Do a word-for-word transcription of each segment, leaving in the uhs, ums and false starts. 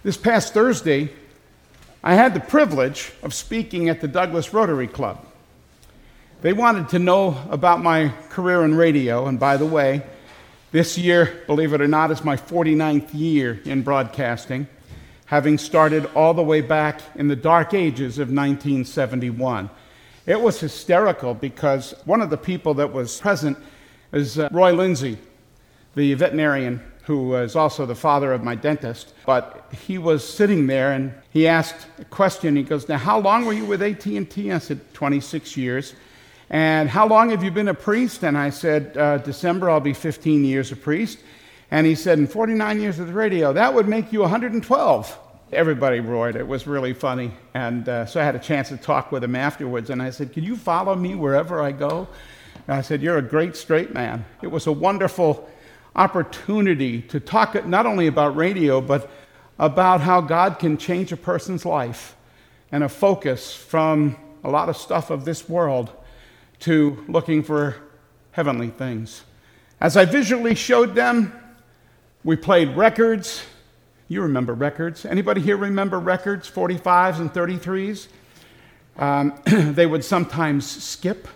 This past Thursday, I had the privilege of speaking at the Douglas Rotary Club. They wanted to know about my career in radio, and by the way, this year, believe it or not, is my forty-ninth year in broadcasting, having started all the way back in the dark ages of nineteen seventy-one. It was hysterical because one of the people that was present is uh, Roy Lindsay, the veterinarian who is also the father of my dentist. But he was sitting there and he asked a question. He goes, "Now, how long were you with A T and T? I said, twenty-six years. "And how long have you been a priest?" And I said, uh, December, I'll be fifteen years a priest. And he said, "In forty-nine years with the radio, that would make you one hundred twelve. Everybody roared. It was really funny. And uh, so I had a chance to talk with him afterwards. And I said, "Can you follow me wherever I go?" And I said, "You're a great straight man." It was a wonderful opportunity to talk not only about radio, but about how God can change a person's life and a focus from a lot of stuff of this world to looking for heavenly things. As I visually showed them, we played records. You remember records. Anybody here remember records, forty-fives and thirty-threes? Um, they would sometimes skip.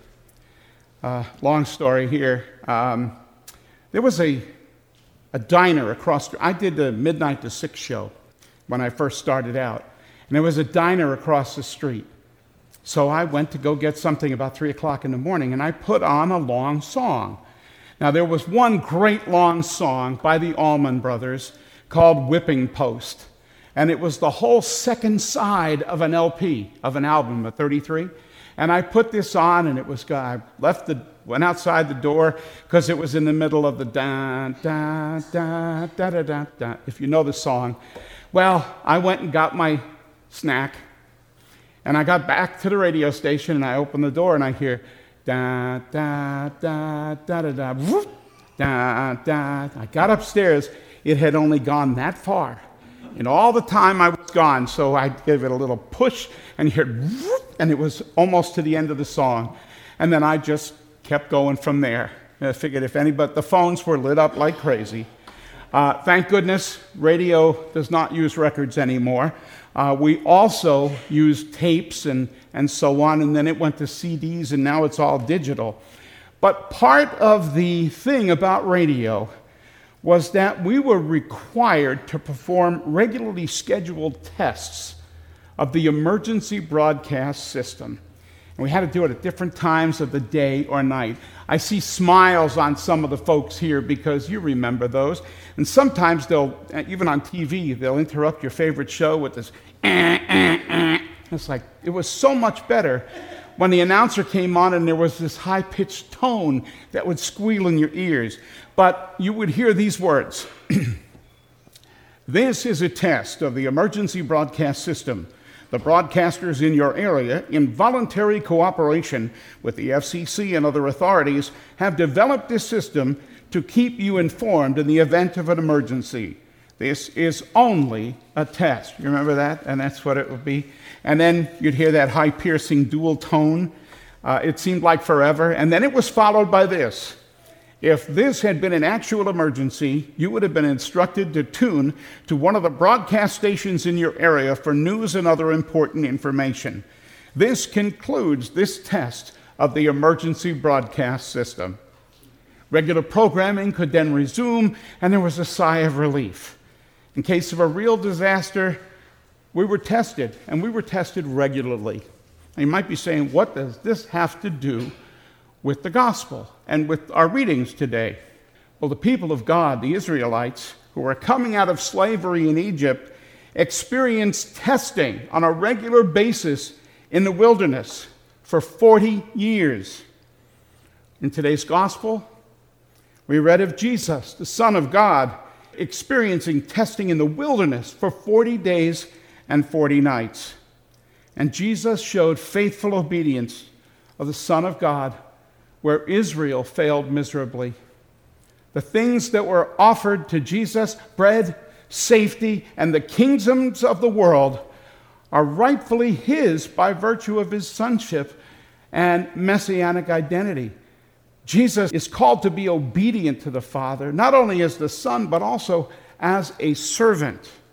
Uh, long story here. Um, there was a, a diner across, I did the midnight to six show when I first started out, and there was a diner across the street. So I went to go get something about three o'clock in the morning, and I put on a long song. Now, there was one great long song by the Allman Brothers called Whipping Post, and it was the whole second side of an L P, of an album, a thirty-three, and I put this on, and it was, I left the, went outside the door, because it was in the middle of the da, da, da, da, da, da, da, if you know the song. Well, I went and got my snack, and I got back to the radio station, and I opened the door, and I hear da, da, da, da, da, da, whoop, da, da. I got upstairs. It had only gone that far. And all the time I was gone, so I gave it a little push, and you heard whoop, and it was almost to the end of the song. And then I just kept going from there. And I figured if any, but the phones were lit up like crazy. Uh, thank goodness radio does not use records anymore. Uh, we also use tapes and, and so on, and then it went to C Ds, and now it's all digital. But part of the thing about radio was that we were required to perform regularly scheduled tests of the emergency broadcast system. And we had to do it at different times of the day or night. I see smiles on some of the folks here because you remember those. And sometimes they'll, even on T V, they'll interrupt your favorite show with this, eh, eh, eh. It's like, it was so much better when the announcer came on and there was this high-pitched tone that would squeal in your ears. But you would hear these words. "This is a test of the emergency broadcast system. The broadcasters in your area, in voluntary cooperation with the F C C and other authorities, have developed this system to keep you informed in the event of an emergency. This is only a test." You remember that? And that's what it would be. And then you'd hear that high piercing dual tone. Uh, it seemed like forever. And then it was followed by this. "If this had been an actual emergency, you would have been instructed to tune to one of the broadcast stations in your area for news and other important information. This concludes this test of the emergency broadcast system." Regular programming could then resume, and there was a sigh of relief. In case of a real disaster, we were tested, and we were tested regularly. And you might be saying, what does this have to do with the gospel and with our readings today? Well, the people of God, the Israelites, who were coming out of slavery in Egypt, experienced testing on a regular basis in the wilderness for forty years. In today's gospel, we read of Jesus, the Son of God, experiencing testing in the wilderness for forty days and forty nights. And Jesus showed faithful obedience of the Son of God where Israel failed miserably. The things that were offered to Jesus, bread, safety, and the kingdoms of the world, are rightfully his by virtue of his sonship and messianic identity. Jesus is called to be obedient to the Father, not only as the Son, but also as a servant.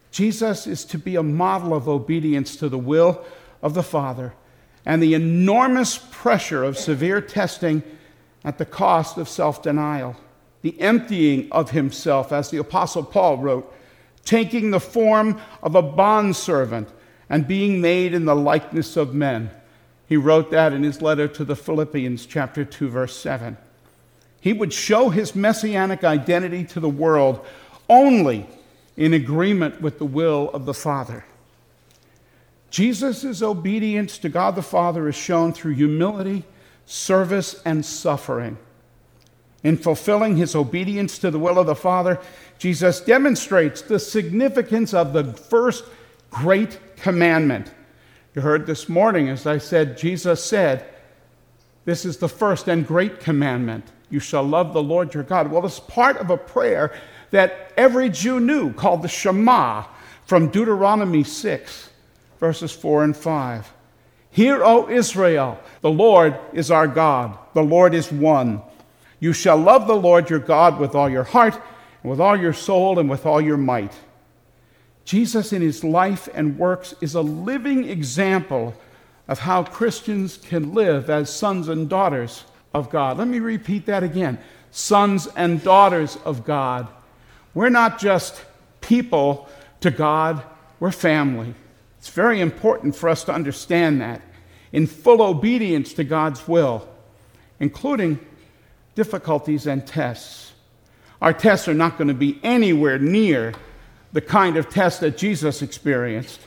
Jesus is to be a model of obedience to the will of the Father and the enormous pressure of severe testing at the cost of self-denial, the emptying of himself, as the Apostle Paul wrote, taking the form of a bondservant and being made in the likeness of men. He wrote that in his letter to the Philippians, chapter two, verse seven. He would show his messianic identity to the world only in agreement with the will of the Father. Jesus' obedience to God the Father is shown through humility, service, and suffering. In fulfilling his obedience to the will of the Father, Jesus demonstrates the significance of the first great commandment. You heard this morning, as I said, Jesus said, this is the first and great commandment. You shall love the Lord your God. Well, it's part of a prayer that every Jew knew, called the Shema, from Deuteronomy six, verses four and five. Hear, O Israel, the Lord is our God. The Lord is one. You shall love the Lord your God with all your heart, and with all your soul, and with all your might. Jesus in his life and works is a living example of how Christians can live as sons and daughters of God. Let me repeat that again. Sons and daughters of God. We're not just people to God, we're family. It's very important for us to understand that in full obedience to God's will, including difficulties and tests. Our tests are not going to be anywhere near the kind of test that Jesus experienced,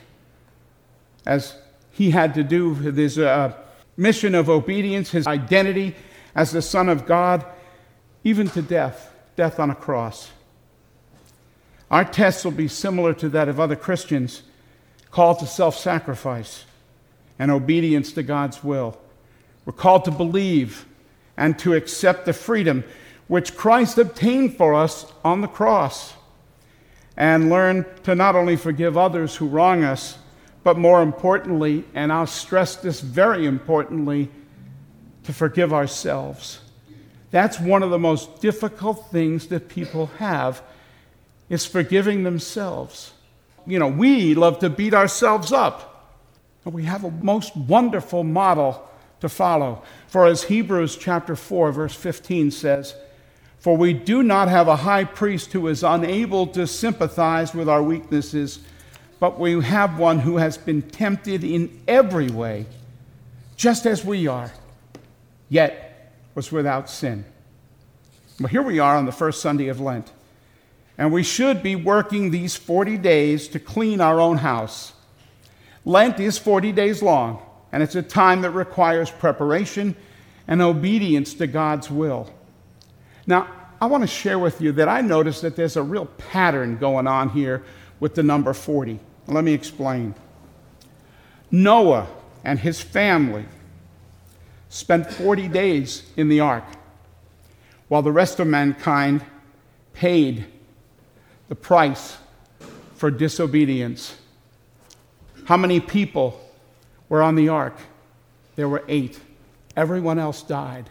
as he had to do with his uh, mission of obedience, his identity as the Son of God, even to death, death on a cross. Our tests will be similar to that of other Christians called to self-sacrifice and obedience to God's will. We're called to believe and to accept the freedom which Christ obtained for us on the cross, and learn to not only forgive others who wrong us, but more importantly, and I'll stress this very importantly, to forgive ourselves. That's one of the most difficult things that people have, is forgiving themselves. You know, we love to beat ourselves up. But we have a most wonderful model to follow. For as Hebrews chapter four, verse fifteen says, for we do not have a high priest who is unable to sympathize with our weaknesses, but we have one who has been tempted in every way, just as we are, yet was without sin. Well, here we are on the first Sunday of Lent, and we should be working these forty days to clean our own house. Lent is forty days long, and it's a time that requires preparation and obedience to God's will. Now, I want to share with you that I noticed that there's a real pattern going on here with the number forty. Let me explain. Noah and his family spent forty days in the ark, while the rest of mankind paid the price for disobedience. How many people were on the ark? There were eight. Everyone else died.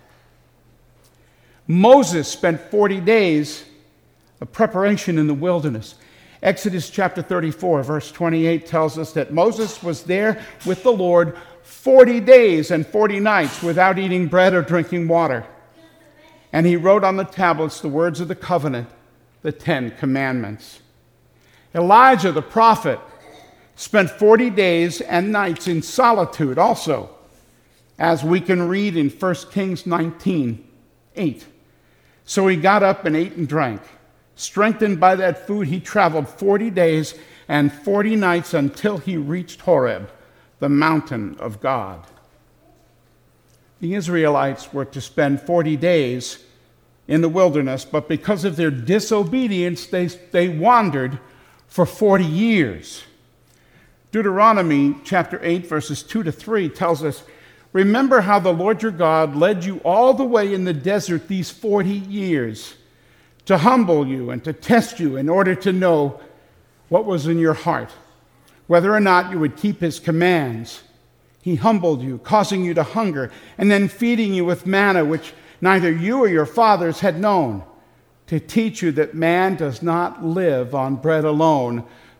Moses spent forty days of preparation in the wilderness. Exodus chapter thirty-four, verse twenty-eight tells us that Moses was there with the Lord forty days and forty nights without eating bread or drinking water. And he wrote on the tablets the words of the covenant, the Ten Commandments. Elijah the prophet spent forty days and nights in solitude also, as we can read in First Kings nineteen, eight. So he got up and ate and drank. Strengthened by that food, he traveled forty days and forty nights until he reached Horeb, the mountain of God. The Israelites were to spend forty days in the wilderness, but because of their disobedience, they, they wandered for forty years. Deuteronomy chapter eight, verses two to three tells us, remember how the Lord your God led you all the way in the desert these forty years to humble you and to test you in order to know what was in your heart, whether or not you would keep his commands. He humbled you, causing you to hunger, and then feeding you with manna, which neither you or your fathers had known, to teach you that man does not live on bread alone,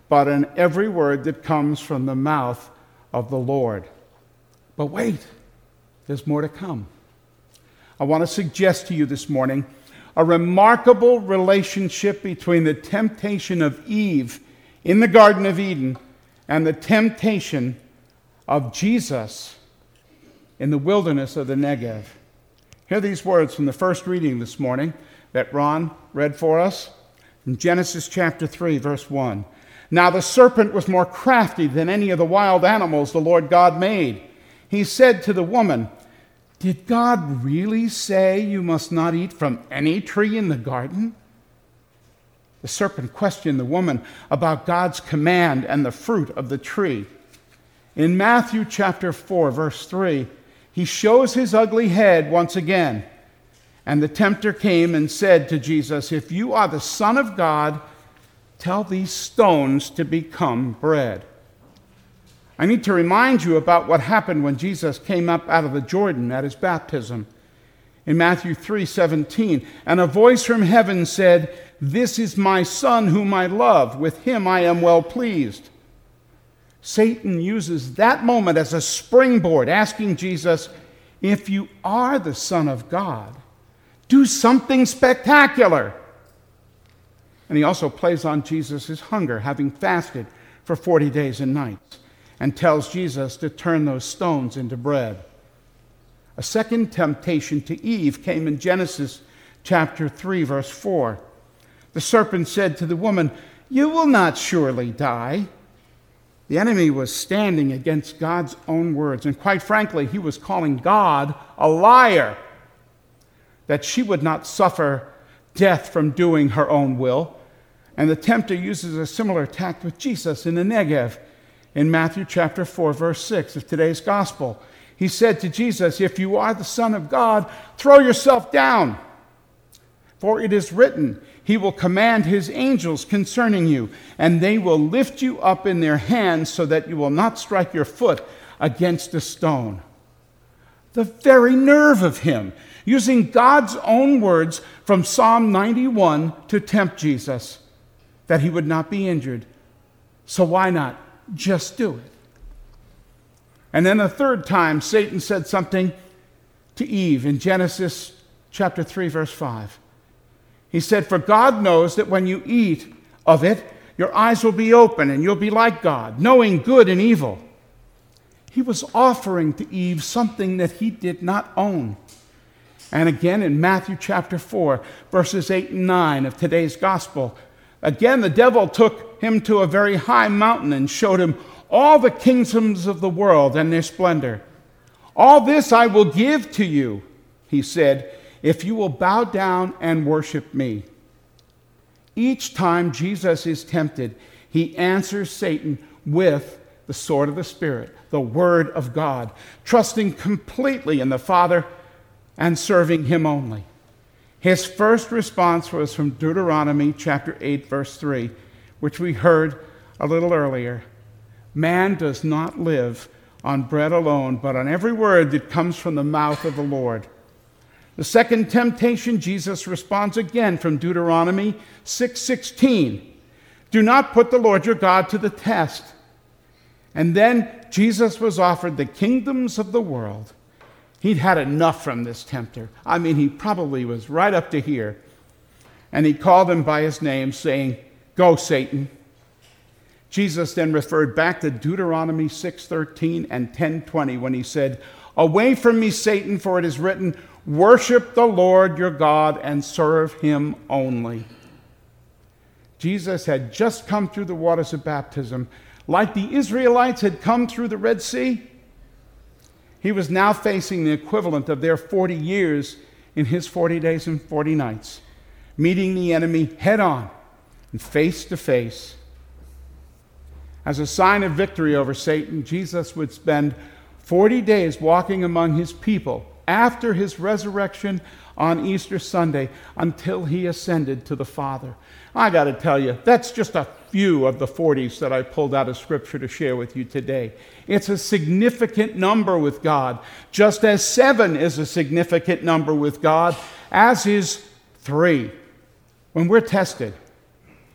but on every word that comes from the mouth of the Lord. But wait, there's more to come. I want to suggest to you this morning a remarkable relationship between the temptation of Eve in the Garden of Eden and the temptation of Jesus in the wilderness of the Negev. Hear these words from the first reading this morning that Ron read for us in Genesis chapter three, verse one. Now the serpent was more crafty than any of the wild animals the Lord God made. He said to the woman, "Did God really say you must not eat from any tree in the garden?" The serpent questioned the woman about God's command and the fruit of the tree. In Matthew chapter four, verse three, he shows his ugly head once again. And the tempter came and said to Jesus, "If you are the Son of God, tell these stones to become bread." I need to remind you about what happened when Jesus came up out of the Jordan at his baptism. In Matthew three seventeen, and a voice from heaven said, "This is my Son whom I love. With him I am well pleased." Satan uses that moment as a springboard, asking Jesus, "If you are the Son of God, do something spectacular." And he also plays on Jesus' hunger, having fasted for forty days and nights, and tells Jesus to turn those stones into bread. A second temptation to Eve came in Genesis chapter three, verse four. The serpent said to the woman, "You will not surely die." The enemy was standing against God's own words, and quite frankly, he was calling God a liar, that she would not suffer death from doing her own will. And the tempter uses a similar tact with Jesus in the Negev. In Matthew chapter four, verse six of today's gospel, he said to Jesus, "If you are the Son of God, throw yourself down. For it is written, he will command his angels concerning you, and they will lift you up in their hands so that you will not strike your foot against a stone." The very nerve of him, using God's own words from Psalm ninety-one to tempt Jesus, that he would not be injured. So why not just do it? And then a third time, Satan said something to Eve in Genesis chapter three, verse five. He said, "For God knows that when you eat of it, your eyes will be open and you'll be like God, knowing good and evil." He was offering to Eve something that he did not own. And again in Matthew chapter four, verses eight and nine of today's gospel, again the devil took him to a very high mountain and showed him all the kingdoms of the world and their splendor. "All this I will give to you," he said, "if you will bow down and worship me." Each time Jesus is tempted, he answers Satan with the sword of the Spirit, the Word of God, trusting completely in the Father and serving him only. His first response was from Deuteronomy chapter eight, verse three, which we heard a little earlier. "Man does not live on bread alone, but on every word that comes from the mouth of the Lord." The second temptation, Jesus responds again from Deuteronomy six sixteen. "Do not put the Lord your God to the test." And then Jesus was offered the kingdoms of the world. He'd had enough from this tempter. I mean, he probably was right up to here. And he called him by his name, saying, "Go, Satan." Jesus then referred back to Deuteronomy six thirteen and ten twenty when he said, "Away from me, Satan, for it is written, worship the Lord your God and serve him only." Jesus had just come through the waters of baptism, like the Israelites had come through the Red Sea. He was now facing the equivalent of their forty years in his forty days and forty nights, meeting the enemy head on and face to face. As a sign of victory over Satan, Jesus would spend forty days walking among his people after his resurrection on Easter Sunday until he ascended to the Father. I got to tell you, that's just a few of the forties that I pulled out of Scripture to share with you today. It's a significant number with God, just as seven is a significant number with God, as is three. When we're tested,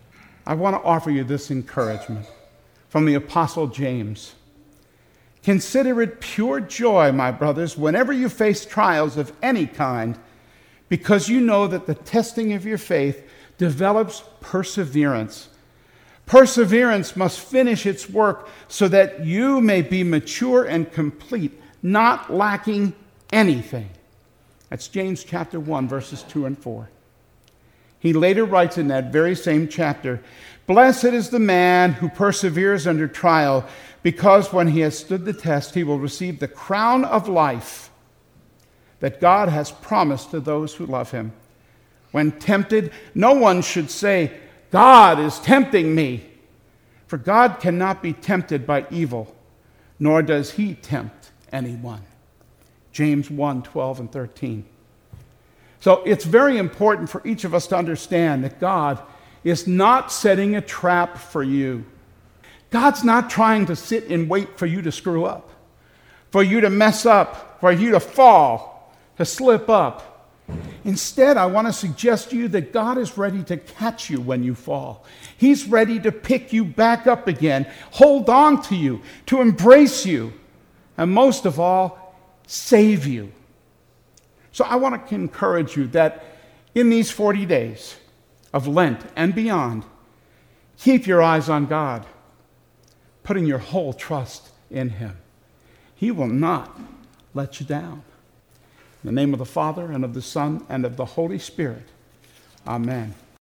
I want to offer you this encouragement from the Apostle James. Consider it pure joy, my brothers, whenever you face trials of any kind, because you know that the testing of your faith develops perseverance. Perseverance must finish its work so that you may be mature and complete, not lacking anything. That's James chapter one, verses two and four. He later writes in that very same chapter, "Blessed is the man who perseveres under trial, because when he has stood the test, he will receive the crown of life that God has promised to those who love him. When tempted, no one should say, 'God is tempting me.' For God cannot be tempted by evil, nor does he tempt anyone." James one, twelve and thirteen. So it's very important for each of us to understand that God is not setting a trap for you. God's not trying to sit and wait for you to screw up, for you to mess up, for you to fall, to slip up. Instead, I want to suggest to you that God is ready to catch you when you fall. He's ready to pick you back up again, hold on to you, to embrace you, and most of all, save you. So I want to encourage you that in these forty days of Lent and beyond, keep your eyes on God, putting your whole trust in him. He will not let you down. In the name of the Father, and of the Son, and of the Holy Spirit. Amen.